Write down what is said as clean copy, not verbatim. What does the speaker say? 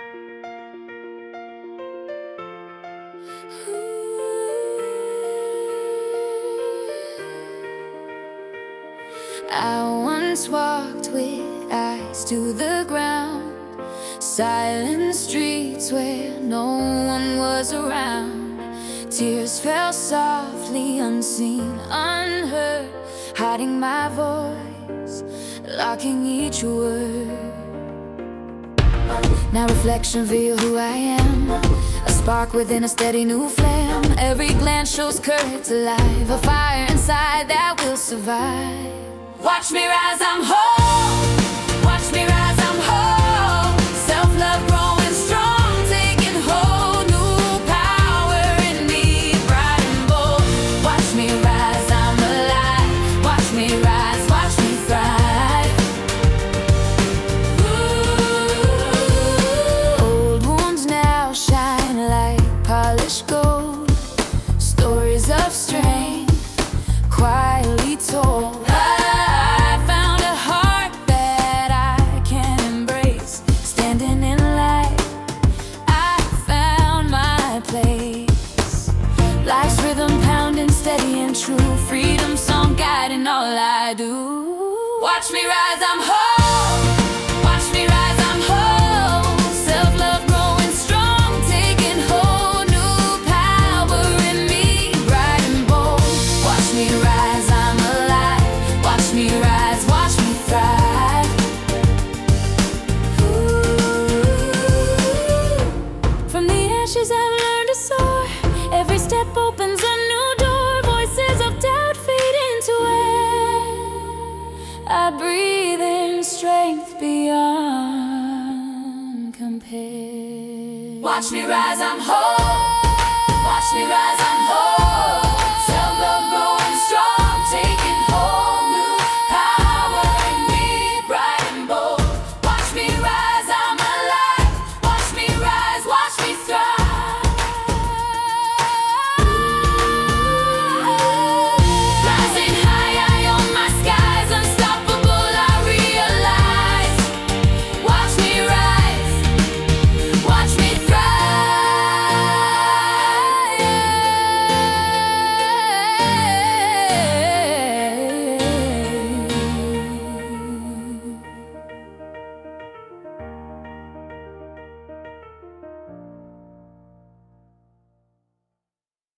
I once walked with eyes to the ground, silent streets where no one was around. Tears fell softly, unseen, unheard, hiding my voice, locking each word. Now reflection reveal who I am, a spark within a steady new flame. Every glance shows courage alive, a fire inside that will survive. Watch me rise, I'm whole. Watch me rise, I'm whole. Self-love growing strong, taking hold. New power in me, bright and bold. Watch me rise, I'm alive. Watch me rise, watch me thrive. Ooh. Old wounds now shine like polished gold. Stories of strength quietly told. Life's rhythm pounding steady and true, freedom song guiding all I do. Watch me rise, I'm whole. Watch me rise, I'm whole. Self-love growing strong, taking hold. New power in me, bright and bold. Watch me rise, I'm alive. Watch me rise, watch me thrive. Ooh. From the ashes I've learned to soar. Every step opens a new door. Voices of doubt fade into air. I breathe in strength beyond compare. Watch me rise, I'm whole. Watch me rise, I'm